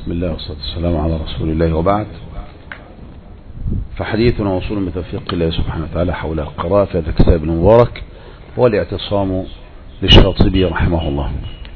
بسم الله والصلاة والسلام على رسول الله وبعد. فحديثنا وصول بتوفيق الله سبحانه وتعالى حول قراءة هذا الكتاب المبارك هو الاعتصام للشاطبي رحمه الله.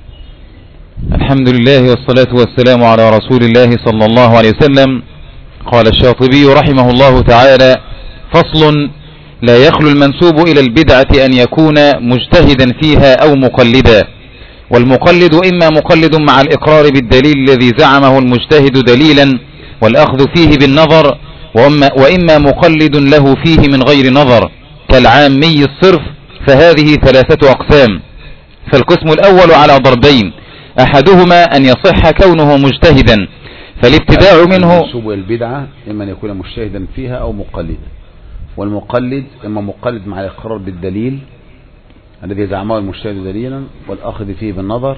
الحمد لله والصلاة والسلام على رسول الله صلى الله عليه وسلم. قال الشاطبي رحمه الله تعالى: فصل: لا يخلو المنسوب إلى البدعة أن يكون مجتهدا فيها أو مقلدا، والمقلد إما مقلد مع الإقرار بالدليل الذي زعمه المجتهد دليلا والأخذ فيه بالنظر، وإما مقلد له فيه من غير نظر كالعامي الصرف، فهذه ثلاثة أقسام. فالقسم الأول على ضربين: أحدهما أن يصح كونه مجتهدا فالابتداع منه منسوب إلى البدعة إما أن يكون مجتهدا فيها أو مقلدا، والمقلد إما مقلد مع الإقرار بالدليل الذي زعمه المجتهد دليلا والأخذ فيه بالنظر،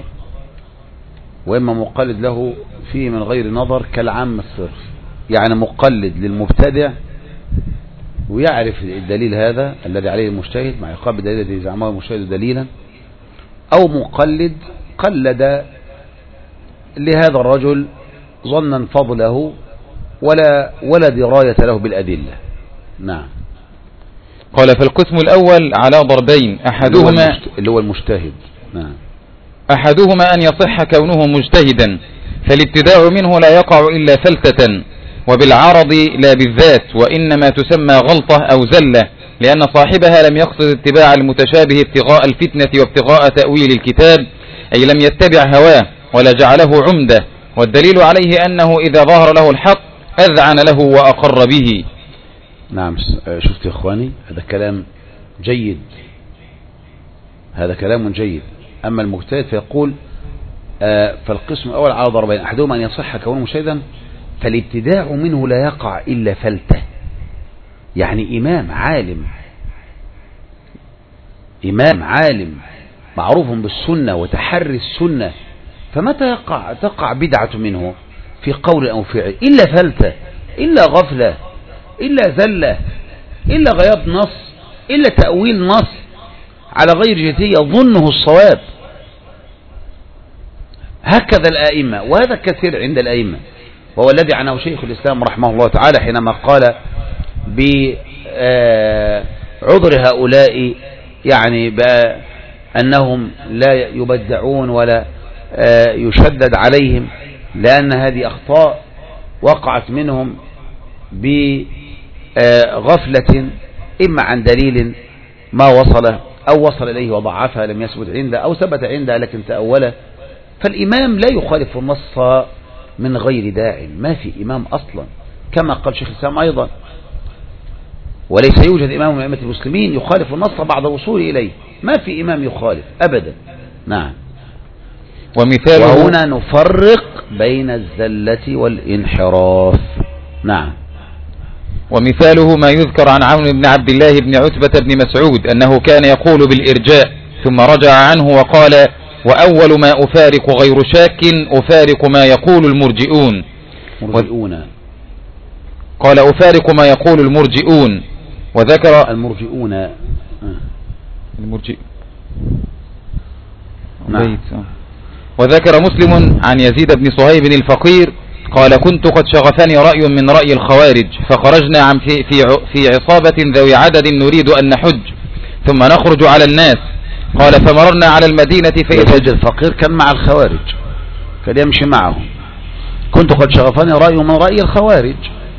وإما مقلد له فيه من غير نظر كالعام الصرف، يعني مقلد للمبتدع ويعرف الدليل هذا الذي عليه المجتهد مع إقرار بالدليل الذي زعمه المجتهد دليلا، أو مقلد قلد لهذا الرجل ظنا فضله ولا دراية له بالأدلة. نعم. قال: فالقسم الأول على ضربين: أحدهما اللي هو المجتهد. نعم. أحدهما أن يصح كونه مجتهدا فالابتداع منه لا يقع إلا فلتة، وبالعرض لا بالذات، وإنما تسمى غلطة أو زلة، لأن صاحبها لم يقصد اتباع المتشابه ابتغاء الفتنة وابتغاء تأويل الكتاب، أي لم يتبع هواه ولا جعله عمده، والدليل عليه أنه إذا ظهر له الحق أذعن له وأقر به. نعم. شفت يا إخواني، هذا كلام جيد، هذا كلام جيد. أما المجتهد فيقول فالقسم الأول على ضربين: أحدهما أن يصح كونه مجتهدا فالابتداع منه لا يقع إلا فلتة، يعني إمام عالم معروف بالسنة وتحري السنة، فمتى تقع بدعة منه في قول أو فعل إلا فلتة، إلا غفلة، إلا زلة، إلا غياب نص، إلا تأويل نص على غير جهته يظنه الصواب. هكذا الآئمة، وهذا كثير عند الآئمة، وهو الذي عناه شيخ الإسلام رحمه الله تعالى حينما قال بعذر هؤلاء، يعني بأنهم لا يبدعون ولا يشدد عليهم، لأن هذه أخطاء وقعت منهم بغفلة إما عن دليل ما وصل أو وصل إليه وضعفها لم يثبت عنده، أو ثبت عنده لكن تأوله. فالإمام لا يخالف النص من غير داع، ما في إمام أصلا، كما قال شيخ الإسلام أيضا: وليس يوجد إمام من أئمة المسلمين يخالف النص بعد وصوله إليه، ما في إمام يخالف أبدا. نعم. وهنا نفرق بين الزلة والانحراف. نعم. ومثاله ما يذكر عن عون بن عبد الله بن عتبة بن مسعود أنه كان يقول بالإرجاء ثم رجع عنه وقال: وأول ما أفارق غير شاك أفارق ما يقول المرجئون. قال: أفارق ما يقول المرجئون. وذكر المرجئون نعم. وذكر مسلم عن يزيد بن صهيب الفقير قال: كنت قد شغفني رأي من رأي الخوارج، فخرجنا في عصابة ذوي عدد نريد أن نحج ثم نخرج على الناس. قال: فمررنا على المدينة فإذا الفقير كان مع الخوارج، كان يمشي معهم. كنت قد شغفني رأي من رأي الخوارج،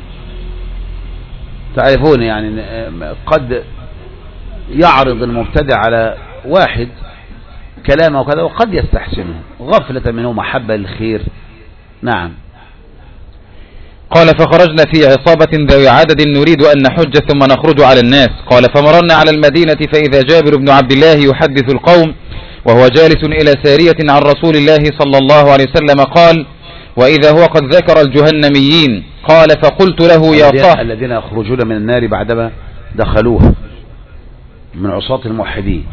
تعرفون يعني قد يعرض المبتدع على واحد كلامه وكذا وقد يستحسنه غفلة منه محبة للخير. نعم. قال: فخرجنا في عصابة ذوي عدد نريد أن نحج ثم نخرج على الناس. قال: فمررنا على المدينة فإذا جابر بن عبد الله يحدث القوم وهو جالس إلى سارية عن رسول الله صلى الله عليه وسلم قال: وإذا هو قد ذكر الجهنميين. قال: فقلت له: يا صاحب الذين يخرجون من النار بعدما دخلوها من عصاة الموحدين.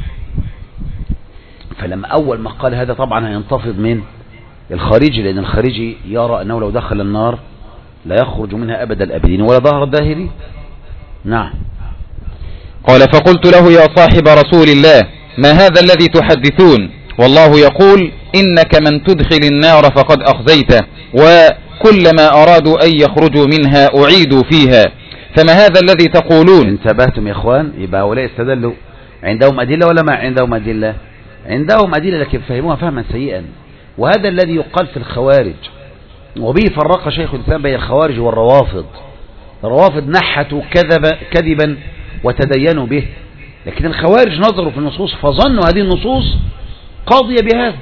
فلما أول ما قال هذا طبعا هينتفض من الخارجي، لأن الخارجي يرى أنه لو دخل النار لا يخرج منها أبد الأبدين ولا ظهر الداهرين. نعم. قال: فقلت له: يا صاحب رسول الله، ما هذا الذي تحدثون؟ والله يقول: إنك من تدخل النار فقد أخزيته، كلما أرادوا أن يخرجوا منها أعيدوا فيها. فما هذا الذي تقولون؟ انتبهتم يا إخوان؟ يبقى هؤلاء استدلوا عندهم أدلة ولا ما عندهم أدلة؟ عندهم أدلة لكن فهموها فهما سيئا، وهذا الذي يقال في الخوارج، وبه فرق شيخ الإسلام بين الخوارج والروافض. الروافض نحتوا كذبا وتدينوا به، لكن الخوارج نظروا في النصوص فظنوا هذه النصوص قاضية بهذا.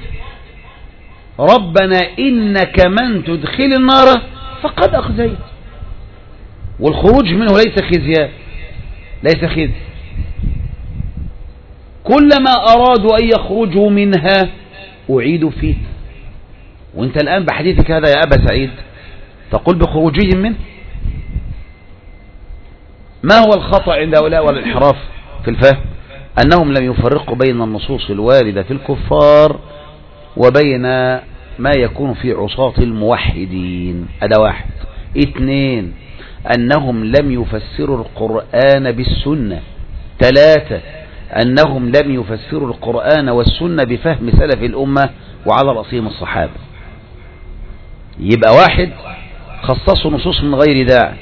ربنا إنك من تدخل النار فقد أخزيت، والخروج منه ليس خزيا، ليس خزي. كلما أرادوا أن يخرجوا منها أعيدوا فيه. وانت الآن بحديثك هذا يا أبا سعيد تقول بخروجهم منه. ما هو الخطأ عند هؤلاء والانحراف في الفهم؟ أنهم لم يفرقوا بين النصوص الواردة في الكفار وبين ما يكون في عصاة الموحدين. هذا واحد. اثنين، أنهم لم يفسروا القرآن بالسنة. ثلاثة، أنهم لم يفسروا القرآن والسنة بفهم سلف الأمة وعلى رأسهم الصحابة. يبقى واحد، خصصوا نصوص من غير داعي.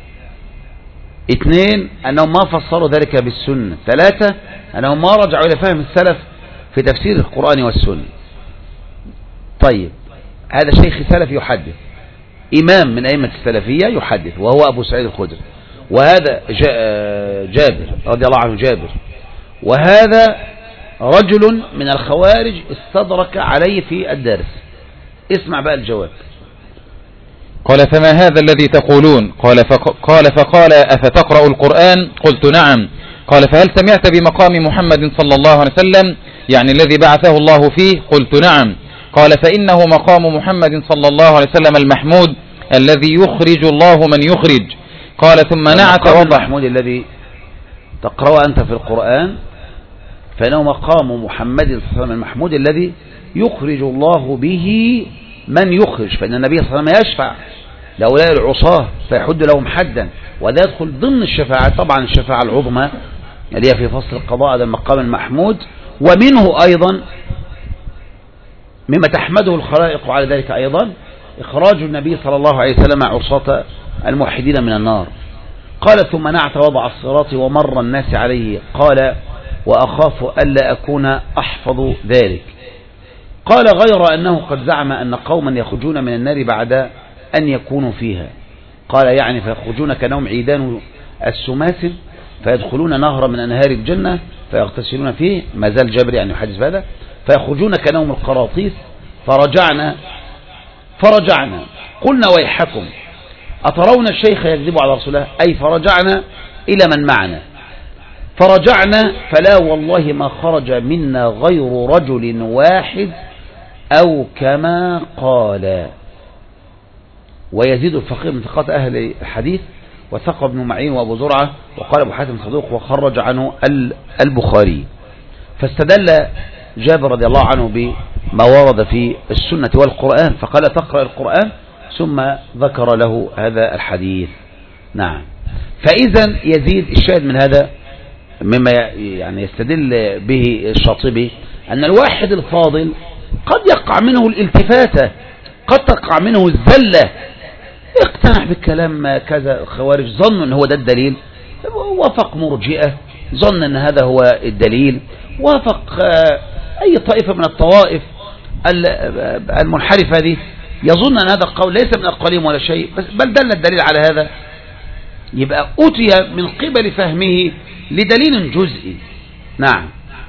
اثنين، أنهم ما فسروا ذلك بالسنة. ثلاثة، أنهم ما رجعوا إلى فهم السلف في تفسير القرآن والسنة. طيب، هذا شيخ سلف يحدث، إمام من أئمة السلفية يحدث، وهو أبو سعيد الخدري، وهذا جابر رضي الله عنه جابر، وهذا رجل من الخوارج استدرك عليه في الدرس. اسمع بقى الجواب. قال فما هذا الذي تقولون؟ قال فقال أفتقرأ القرآن؟ قلت نعم. قال فهل سمعت بمقام محمد صلى الله عليه وسلم، يعني الذي بعثه الله فيه؟ قلت نعم. قال فإنه مقام محمد صلى الله عليه وسلم المحمود الذي يخرج الله من يخرج. قال ثم نعت وضع المحمود الذي تقرأ أنت في القرآن فإنه مقام محمد صلى الله عليه وسلم المحمود الذي يخرج الله به من يخرج، فإن النبي صلى الله عليه وسلم يشفع لأولاء العصاة فيحد لهم حدا، وده يدخل ضمن الشفاعة. طبعا الشفاعة العظمى اللي هي في فصل القضاء، هذا المقام المحمود. ومنه أيضا مما تحمده الخلائق على ذلك أيضا إخراج النبي صلى الله عليه وسلم عصاة الموحدين من النار. قال ثم نعت وضع الصراط ومر الناس عليه. قال وأخاف ألا أكون أحفظ ذلك. قال غير أنه قد زعم أن قوما يخرجون من النار بعد أن يكونوا فيها. قال يعني فيخرجون كنوم عيدان السماسم فيدخلون نهر من أنهار الجنة فيغتسلون فيه، ما زال جابر يعني يحدث هذا، فيخرجون كنوم القراطيس. فرجعنا قلنا ويحكم أترون الشيخ يكذب على رسوله، أي فرجعنا إلى من معنا. فرجعنا فلا والله ما خرج منا غير رجل واحد أو كما قال. ويزيد الفقيه من ثقات أهل الحديث، وثق ابن معين وأبو زرعة، وقال أبو حاتم صدوق، وخرج عنه البخاري. فاستدل جابر رضي الله عنه بما ورد في السنة والقرآن، فقال تقرأ القرآن، ثم ذكر له هذا الحديث. نعم. فإذا يزيد الشاهد من هذا مما يعني يستدل به الشاطبي أن الواحد الفاضل قد يقع منه الالتفاتة، قد تقع منه الزلة، اقتنع بالكلام كذا. الخوارج ظنوا أن هو ده الدليل، وافق مرجئة ظن أن هذا هو الدليل، وافق أي طائفة من الطوائف المنحرفة دي يظن أن هذا القول ليس من أقوالهم ولا شيء، بل دل الدليل على هذا. يبقى أتي من قبل فهمه لدليل جزئي. نعم.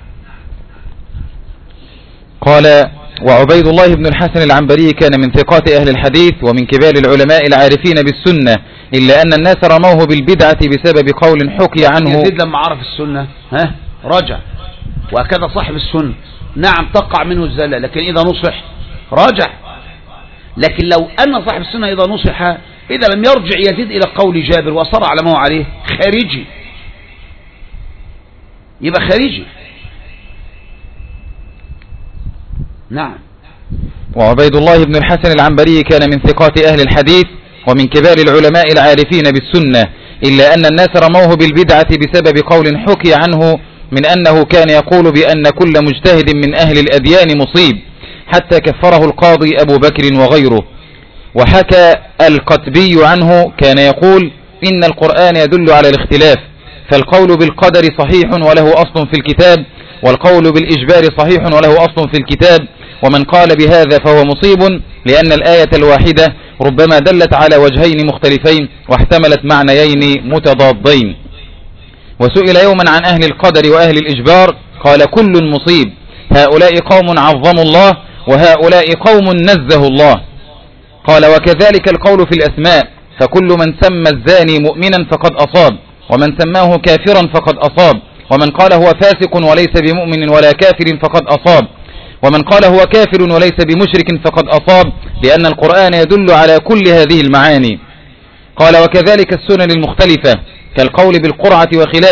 قال وعبيد الله بن الحسن العنبري كان من ثقات أهل الحديث ومن كبار العلماء العارفين بالسنة، إلا أن الناس رموه بالبدعة بسبب قول حكي عنه. يزيد لما عرف السنة رجع، وكذا صاحب السنة نعم تقع منه الزلة، لكن إذا نصح رجع. لكن لو أن صاحب السنة إذا نصح إذا لم يرجع يزيد إلى قول جابر وصر على ما هو عليه خارجي، يبقى خارجي. نعم. وعبيد الله بن الحسن العنبري كان من ثقات أهل الحديث ومن كبار العلماء العارفين بالسنة، إلا أن الناس رموه بالبدعة بسبب قول حكي عنه من أنه كان يقول بأن كل مجتهد من أهل الأديان مصيب، حتى كفره القاضي أبو بكر وغيره. وحكى القتبي عنه كان يقول إن القرآن يدل على الاختلاف، فالقول بالقدر صحيح وله أصل في الكتاب، والقول بالإجبار صحيح وله أصل في الكتاب، ومن قال بهذا فهو مصيب، لأن الآية الواحدة ربما دلت على وجهين مختلفين واحتملت معنيين متضادين. وسئل يوما عن أهل القدر وأهل الإجبار قال كل مصيب، هؤلاء قوم عظموا الله وهؤلاء قوم نزهوا الله. قال وكذلك القول في الأسماء، فكل من سمى الزاني مؤمنا فقد أصاب، ومن سماه كافرا فقد أصاب، ومن قال هو فاسق وليس بمؤمن ولا كافر فقد أصاب، ومن قال هو كافر وليس بمشرك فقد أصاب، لأن القرآن يدل على كل هذه المعاني. قال وكذلك السنن المختلفة كالقول بالقرعة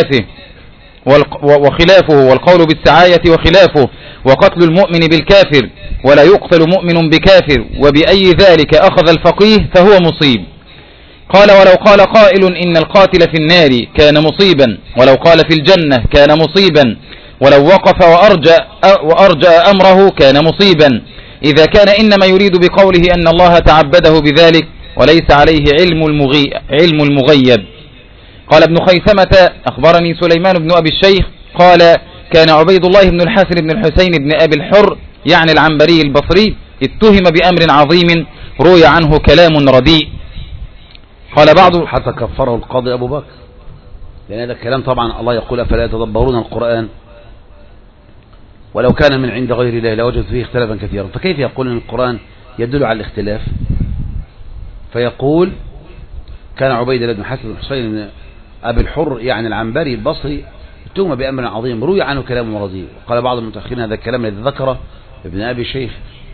وخلافه، والقول بالسعاية وخلافه، وقتل المؤمن بالكافر، ولا يقتل مؤمن بكافر، وبأي ذلك أخذ الفقيه فهو مصيب. قال ولو قال قائل إن القاتل في النار كان مصيبا، ولو قال في الجنة كان مصيبا، ولو وقف وأرجأ أمره كان مصيبا، إذا كان إنما يريد بقوله أن الله تعبده بذلك وليس عليه علم المغيب. قال ابن خيثمة أخبرني سليمان بن أبي الشيخ قال كان عبيد الله بن الحسن بن الحسين بن أبي الحر يعني العنبري البصري اتهم بأمر عظيم روي عنه كلام رديء. قال بعض حتى كفره القاضي أبو بكر، لأن هذا الكلام طبعا الله يقول أفلا يتدبرون القرآن ولو كان من عند غير الله لوجد فيه اختلافا كثيرا، فكيف يقول أن القرآن يدل على الاختلاف؟ فيقول كان عبيد الله بن الحسن بن الحسين بن أبي الحر يعني العنبري البصري اتهم بأمر عظيم روي عنه كلام رديء. قال بعض المتأخرين هذا الكلام الذي ذكره ابن أبي شيخ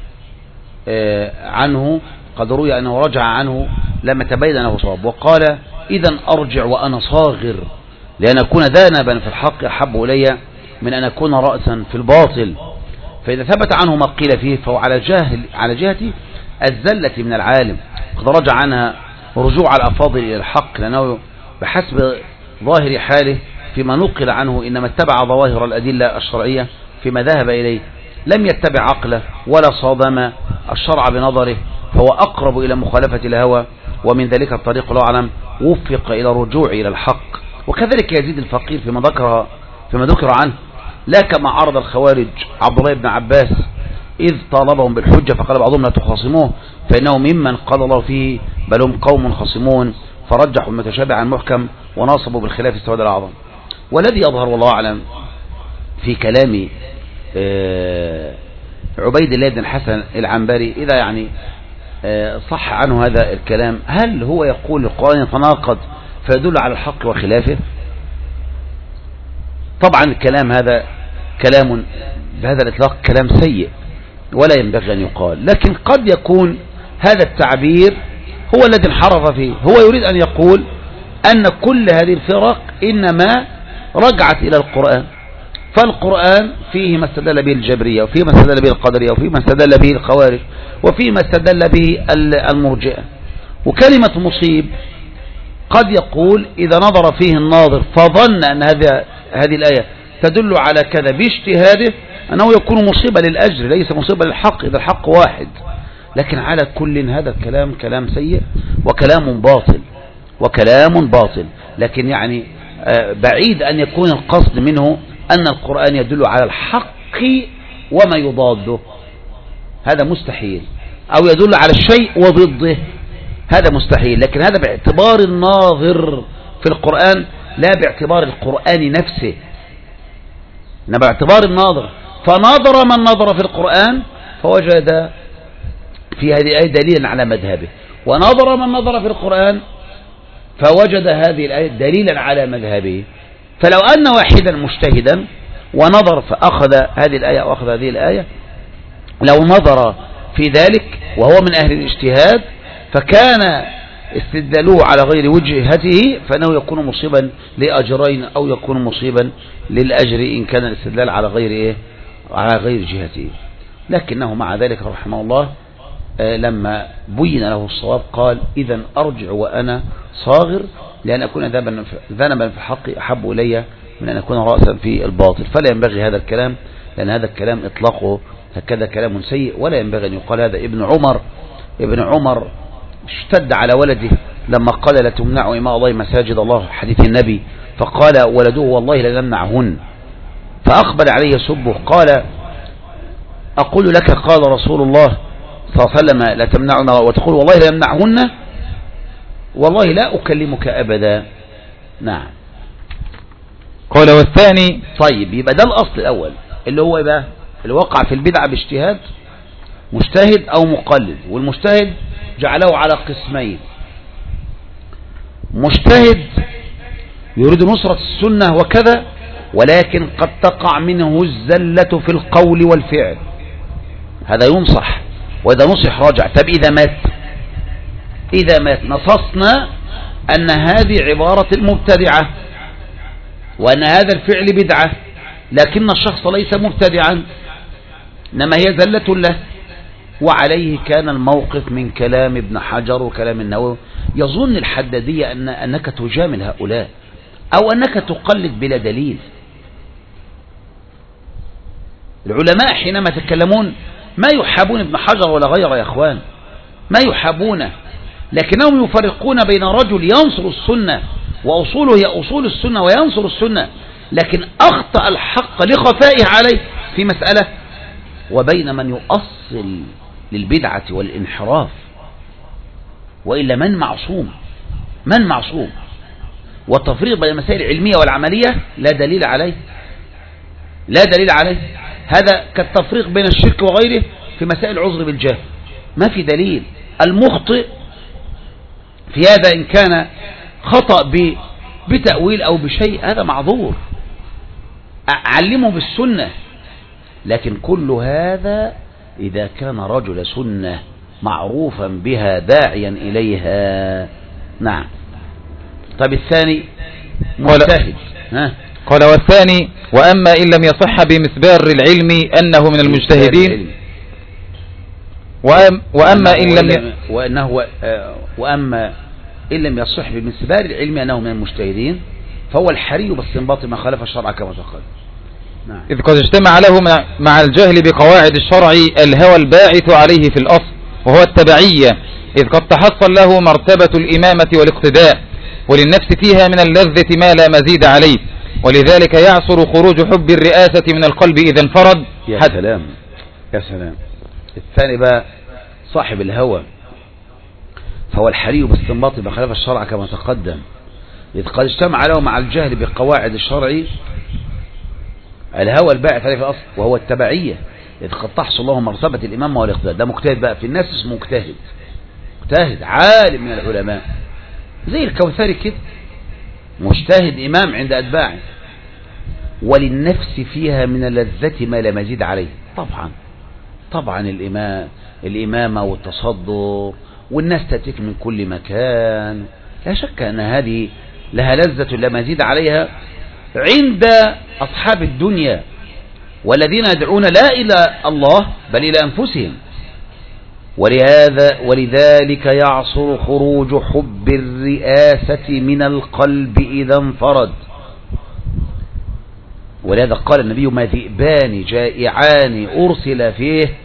عنه قد روي أنه رجع عنه لما تبين أنه صواب، وقال إذا أرجع وأنا صاغر لأن أكون ذانبا في الحق أحب إلي من أن أكون رأسا في الباطل. فإذا ثبت عنه ما قيل فيه فهو على جهة الزلة من العالم، قد رجع عنها رجوع الأفاضل إلى الحق، لأنه بحسب ظاهر حاله فيما نقل عنه إنما اتبع ظواهر الأدلة الشرعية فيما ذهب إليه، لم يتبع عقله ولا صادم الشرع بنظره، فهو أقرب إلى مخالفة الهوى، ومن ذلك الطريق الله أعلم وفق إلى الرجوع إلى الحق. وكذلك يزيد الفقير فيما ذكر عنه، لا كما عرض الخوارج عبد الله بن عباس إذ طالبهم بالحجة فقال بعضهم لا تخاصموه فإنه ممن قال الله فيه بل هم قوم خصمون، فرجحوا المتشابه عن محكم وناصبوا بالخلاف السواد الأعظم. والذي يظهر والله أعلم في كلام عبيد الله بن الحسن العنبري إذا يعني صح عنه هذا الكلام، هل هو يقول القرآن يتناقض فيدل على الحق وخلافه؟ طبعا الكلام هذا كلام بهذا الإطلاق كلام سيء ولا ينبغي أن يقال، لكن قد يكون هذا التعبير هو الذي انحرف فيه. هو يريد أن يقول أن كل هذه الفرق إنما رجعت إلى القرآن، فالقرآن فيه ما استدل به الجبرية وفيه ما استدل به القدرية وفيه ما استدل به الخوارج وفيه ما استدل به المرجئة. وكلمة مصيب قد يقول إذا نظر فيه الناظر فظن أن هذه الآية تدل على كذا باجتهاده أنه يكون مصيبة للأجر ليس مصيبة للحق إذا الحق واحد. لكن على كل هذا الكلام كلام سيء وكلام باطل، لكن يعني بعيد أن يكون القصد منه أن القرآن يدل على الحق وما يضاده، هذا مستحيل، أو يدل على الشيء وضده، هذا مستحيل. لكن هذا باعتبار الناظر في القرآن لا باعتبار القرآن نفسه، إنما باعتبار الناظر. فنظر من نظر في القرآن فوجد في هذه الآية دليلا على مذهبه، ونظر من نظر في القرآن فوجد هذه الآية دليلا على مذهبه. فلو أن واحدا مجتهدا ونظر فأخذ هذه الآية وأخذ هذه الآية، لو نظر في ذلك وهو من أهل الاجتهاد فكان استدلاله على غير وجهته فإنه يكون مصيبا لأجرين أو يكون مصيبا للأجر إن كان الاستدلال على غير جهته. لكنه مع ذلك رحمه الله لما بين له الصواب قال إذا أرجع وأنا صاغر لأن أكون ذنبا في حقي أحب إلي من أن أكون رأسا في الباطل. فلا ينبغي هذا الكلام، لأن هذا الكلام إطلاقه هكذا كلام سيء، ولا ينبغي أن يقال هذا. ابن عمر اشتد على ولده لما قال لا تمنعوا إماء الله مساجد الله، حديث النبي، فقال ولده والله لا نمنعهن، فأقبل عليه يسبه، قال أقول لك قال رسول الله صلى الله عليه وسلم لا تمنعنا وتقول والله لا يمنعهن، والله لا أكلمك أبدا. نعم. قال والثاني. طيب يبقى ده الأصل الأول اللي هو يبقى اللي وقع في البدعة باجتهاد، مجتهد أو مقلد. والمجتهد جعله على قسمين: مجتهد يريد نصرة السنة وكذا، ولكن قد تقع منه الزلة في القول والفعل، هذا ينصح، وإذا نصح رجع. طب إذا مات نصصنا أن هذه عبارة المبتدعة وأن هذا الفعل بدعة، لكن الشخص ليس مبتدعا إنما هي زلة له، وعليه كان الموقف من كلام ابن حجر وكلام النووي. يظن الحدادية أنك تجامل هؤلاء أو أنك تقلد بلا دليل. العلماء حينما يتكلمون ما يحابون ابن حجر ولا غيره يا أخوان، ما يحابونه، لكنهم يفرقون بين رجل ينصر السنة وأصوله هي أصول السنة وينصر السنة، لكن أخطأ الحق لخفائه عليه في مسألة، وبين من يؤصل للبدعة والانحراف. وإلا من معصوم؟ من معصوم؟ والتفريق بين المسائل العلمية والعملية لا دليل عليه، لا دليل عليه. هذا كالتفريق بين الشرك وغيره في مسائل العذر بالجهل، ما في دليل. المخطئ في هذا إن كان خطأ بتأويل أو بشيء هذا معذور، علمه بالسنة. لكن كل هذا إذا كان رجل سنة معروفا بها داعيا إليها. نعم. طب الثاني مجتهد. قال والثاني وأما إن لم يصح بمسبار العلم أنه من المجتهدين، وأما إن لم يصح بمسبار العلم أنه من المجتهدين فهو الحري باستنباط ما خالف الشرع كما تقدم. نعم. إذ قد اجتمع له مع الجهل بقواعد الشرع الهوى الباعث عليه في الأصل وهو التبعية، إذ قد تحصل له مرتبة الإمامة والاقتداء، وللنفس فيها من اللذة ما لا مزيد عليه، ولذلك يعصر خروج حب الرئاسة من القلب إذا انفرد. يا سلام يا سلام. الثاني بقى صاحب الهوى فهو الحري باستنباط ما خالف الشرع كما تقدم، إذ قد اجتمع له مع الجهل بقواعد الشرع الهوى الباعث عليه في الأصل وهو التبعية، إذ قد تحصل له مرتبة الإمامة والاقتداء. ده مجتهد بقى في الناس اسمه مجتهد، مجتهد عالم من العلماء زي الكوثري كده، مجتهد إمام عند أتباعه. وللنفس فيها من اللذة ما لا مزيد عليه. طبعا الإمامة والتصدر والناس تأتيك من كل مكان، لا شك أن هذه لها لذة لا مزيد عليها عند أصحاب الدنيا والذين يدعون لا إلى الله بل إلى أنفسهم. ولذلك يعصر خروج حب الرئاسة من القلب إذا انفرد. ولهذا قال النبي ما ذئبان جائعان أرسل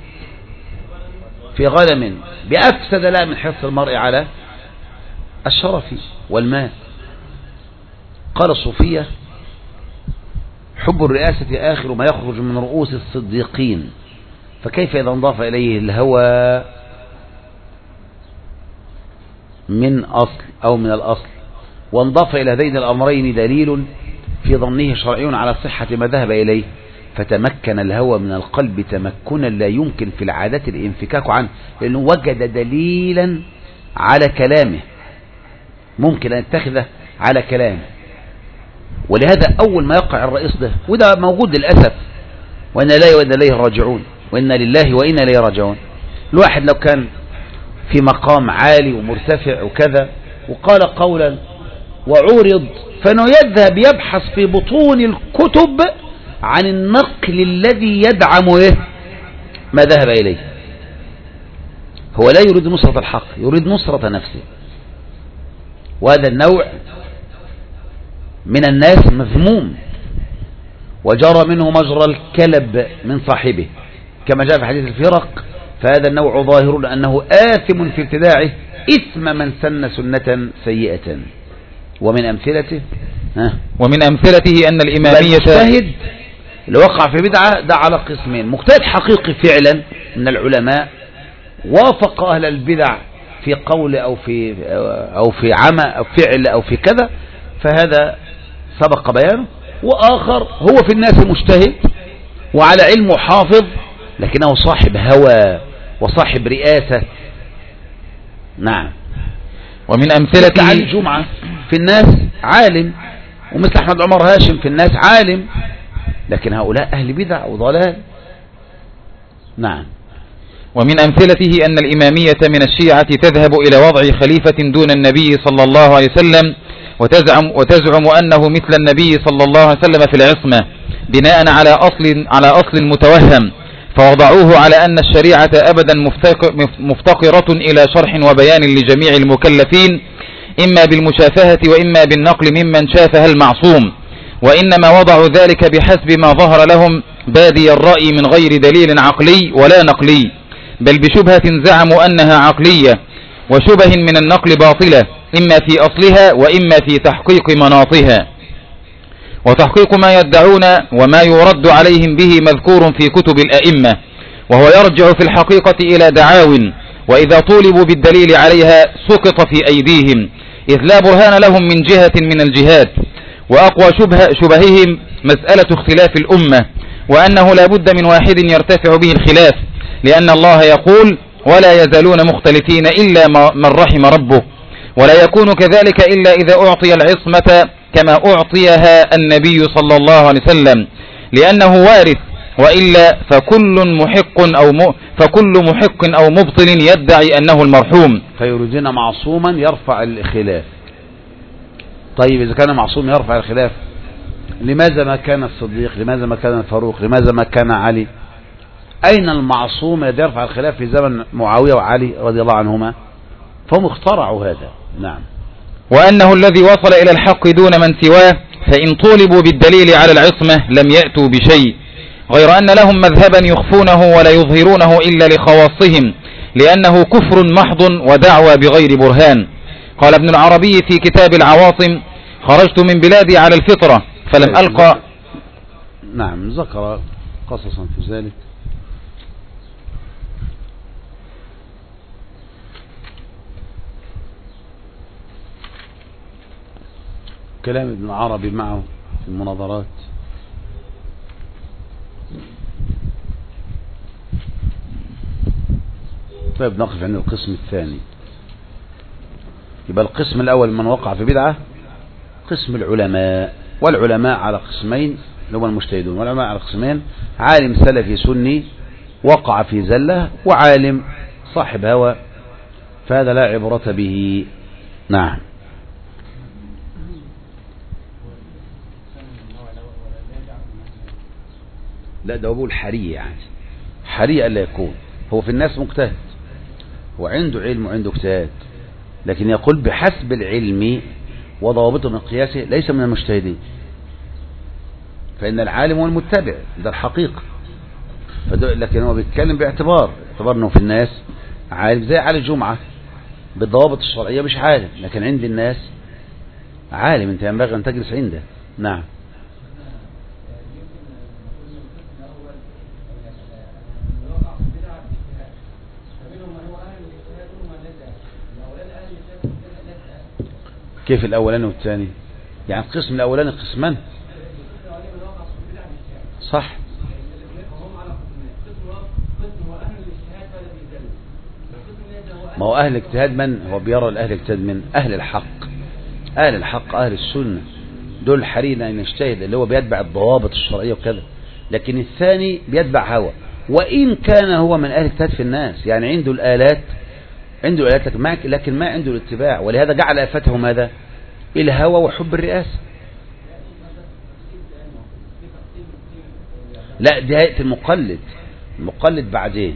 في غنم بأفسد لا من حرص المرء على الشرف والمال. قال الصوفية حب الرئاسة آخر ما يخرج من رؤوس الصديقين، فكيف إذا انضاف إليه الهوى من أصل أو من الأصل، وانضاف إلى هذين الأمرين دليل في ظنه شرعي على صحة ما ذهب إليه، فتمكن الهوى من القلب تمكنا لا يمكن في العادة الانفكاك عنه، لأنه وجد دليلا على كلامه ممكن أن يتخذه على كلامه. ولهذا أول ما يقع الرئيس ده، وده موجود للأسف، وإنا لله وإنا إليه راجعون، وإنا لله وإنا إليه راجعون. الواحد لو كان في مقام عالي ومرتفع وكذا وقال قولا وعورض، فإنه يذهب يبحث في بطون الكتب عن النقل الذي يدعم ما ذهب إليه. هو لا يريد نصرة الحق، يريد نصرة نفسه. وهذا النوع من الناس مذموم، وجرى منه مجرى الكلب من صاحبه، كما جاء في حديث الفرق فهذا النوع ظاهر أنه آثم في ابتداعه إثم من سن سنة سيئة. ومن أمثلته أن الإمامية المجتهد اللي وقع في بدعة ده على قسمين: مجتهد حقيقي فعلا من العلماء وافق أهل البدع في قول أو في عمى أو فعل أو في كذا، فهذا سبق بيانه. وآخر هو في الناس مجتهد وعلى علم وحافظ، لكنه صاحب هوى وصاحب رئاسة. نعم. ومن أمثلته علي الجمعة في الناس عالم، ومثل أحمد عمر هاشم في الناس عالم، لكن هؤلاء أهل بدع وضلال. نعم. ومن أمثلته أن الإمامية من الشيعة تذهب إلى وضع خليفة دون النبي صلى الله عليه وسلم، وتزعم أنه مثل النبي صلى الله عليه وسلم في العصمة بناء على أصل متوهم، فوضعوه على أن الشريعة أبدا مفتقرة إلى شرح وبيان لجميع المكلفين، إما بالمشافهة وإما بالنقل ممن شافها المعصوم، وإنما وضعوا ذلك بحسب ما ظهر لهم بادي الرأي من غير دليل عقلي ولا نقلي، بل بشبهة زعموا أنها عقلية، وشبه من النقل باطلة إما في أصلها وإما في تحقيق مناطها. وتحقيق ما يدعون وما يرد عليهم به مذكور في كتب الأئمة، وهو يرجع في الحقيقة إلى دعاو، وإذا طولبوا بالدليل عليها سقط في أيديهم، إذ لا برهان لهم من جهة من الجهات. وأقوى شبههم مسألة اختلاف الأمة، وأنه لا بد من واحد يرتفع به الخلاف، لأن الله يقول: ولا يزالون مختلفين إلا من رحم ربه، ولا يكون كذلك إلا إذا أعطي العصمة كما أعطيها النبي صلى الله عليه وسلم، لأنه وارث، وإلا فكل محق أو مبطل يدعي أنه المرحوم. فيريدون معصوما يرفع الخلاف. طيب إذا كان معصوم يرفع الخلاف، لماذا ما كان الصديق؟ لماذا ما كان الفاروق؟ لماذا ما كان علي؟ أين المعصوم الذي يرفع الخلاف في زمن معاوية وعلي رضي الله عنهما؟ فهم اخترعوا هذا. نعم. وأنه الذي وصل إلى الحق دون من سواه، فإن طولبوا بالدليل على العصمة لم يأتوا بشيء، غير أن لهم مذهبا يخفونه ولا يظهرونه إلا لخواصهم، لأنه كفر محض ودعوى بغير برهان. قال ابن العربي في كتاب العواصم: خرجت من بلادي على الفطرة فلم ألقى. نعم، ذكر قصصا في ذلك. كلام ابن العربي معه في المناظرات. طيب نقف عند القسم الثاني. يبقى القسم الأول من وقع في بدعة قسم العلماء، والعلماء على قسمين اللي هم المجتهدون، والعلماء على قسمين: عالم سلفي سني وقع في زلة، وعالم صاحب هوى، فهذا لا عبرة به. نعم. لا، ده أبو الحرية، يعني حرية ألا يكون هو في الناس مجتهد وعنده علم وعنده اجتهاد، لكن يقول بحسب العلم وضوابطه من قياسه ليس من المجتهدين، فإن العالم هو المتبع، ده الحقيقة. لكن هو بيتكلم باعتبار أنه في الناس عالم، زي علي الجمعة بالضوابط الشرعية مش عالم، لكن عند الناس عالم، انت ينبغي أن تجلس عنده. نعم. كيف الأولاني والثاني؟ يعني القسم الأولاني قسمان، صح؟ ما هو أهل الاجتهاد من هو بيرى الأهل الاجتهاد من أهل الحق، أهل الحق أهل السنة، دول حرينا أن يجتهد، اللي هو بيتبع الضوابط الشرعية وكذا. لكن الثاني بيتبع هوى، وإن كان هو من أهل الاجتهاد في الناس، يعني عنده الآلات لكن ما عنده الاتباع، ولهذا جعل آفته ماذا؟ الهوى وحب الرئاسة. لا، دي هيئة المقلد بعدين.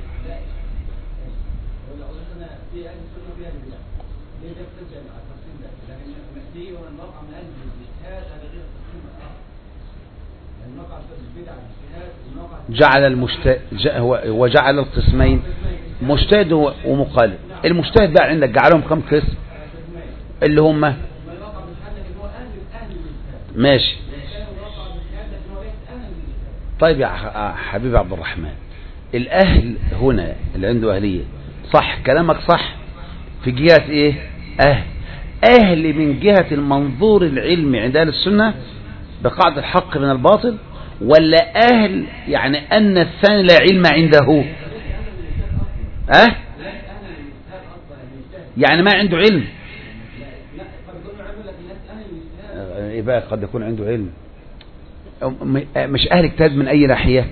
وجعل القسمين مجتهد ومقلد. المجتهد بقى عندك جعلهم كم قسم؟ اللي هم ماشي. طيب يا حبيبي عبد الرحمن، الأهل هنا اللي عنده أهلية، صح كلامك صح في جهة إيه؟ أهل من جهة المنظور العلمي عند أهل السنة بقاعدة الحق من الباطل، ولا أهل يعني أن الثاني لا علم عنده؟ يعني ما عنده علم، يبقى قد يكون عنده علم، مش أهل اجتهاد من أي ناحية؟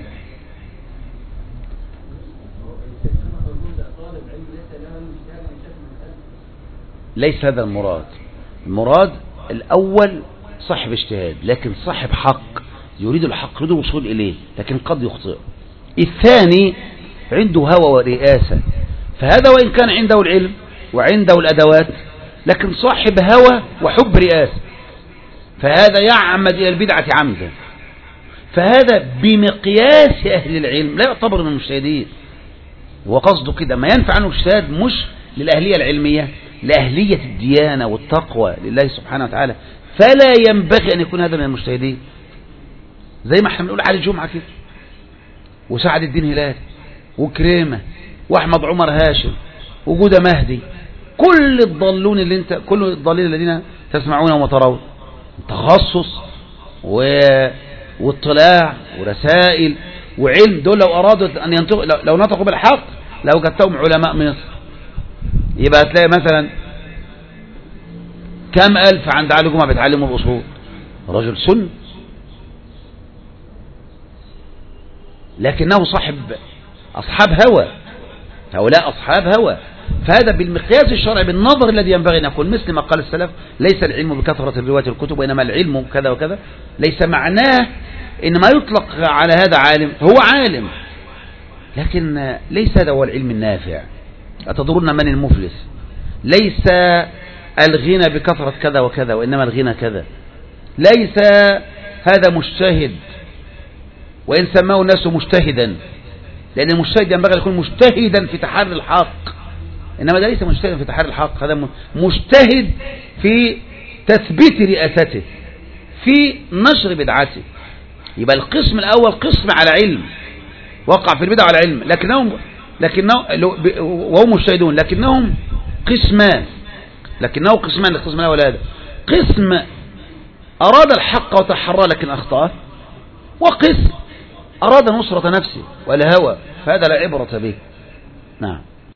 ليس هذا المراد. المراد الأول صاحب اجتهاد لكن صاحب حق، يريد الحق، يريد الوصول إليه، لكن قد يخطئ. الثاني عنده هوى ورئاسة، فهذا وإن كان عنده العلم وعنده الأدوات لكن صاحب هوى وحب رئاسة، فهذا يعمد إلى البدعة عمدا، فهذا بمقياس أهل العلم لا يعتبر من المجتهدين. وقصده كده ما ينفع عنه اجتهاد مش للأهلية العلمية، لأهلية الديانة والتقوى لله سبحانه وتعالى، فلا ينبغي أن يكون هذا من المجتهدين. زي ما احنا بنقول علي جمعة كده، وسعد الدين هلال، وكريمة، وأحمد عمر هاشم، وجودة مهدي، كل الضالون اللي انت، كل الضالين الذين تسمعونهم وترون، تخصص واطلاع ورسائل وعلم، دول لو أرادوا أن ينطقوا، لو نطقوا بالحق لو جدتهم علماء مصر، يبقى هتلاقي مثلا كم ألف عند علي جمعة بيتعلموا الأصول، رجل سن، لكنه صاحب أصحاب هوى، هؤلاء أصحاب هوى. فهذا بالمقياس الشرعي بالنظر الذي ينبغي أن يكون، مثل ما قال السلف: ليس العلم بكثرة الرواية الكتب وإنما العلم كذا وكذا. ليس معناه إن ما يطلق على هذا عالم، هو عالم لكن ليس هذا هو العلم النافع. أتدرون من المفلس؟ ليس الغنى بكثرة كذا وكذا وإنما الغنى كذا. ليس هذا مجتهد وإن سماه الناس مجتهدا، لأن المجتهد ينبغي أن يكون مجتهدا في تحري الحق، إنما ده ليس مجتهدا في تحري الحق، هذا مجتهد في تثبيت رئاسته، في نشر بدعته. يبقى القسم الأول قسم على علم، وقع في البدع على علم، وهم مجتهدون، لكنهم قسمان، القسم الأول هذا قسم أراد الحق وتحرى لكن أخطأ، وقسم أراد نصرة نفسه والهوى، فهذا لا عبرة به. نعم.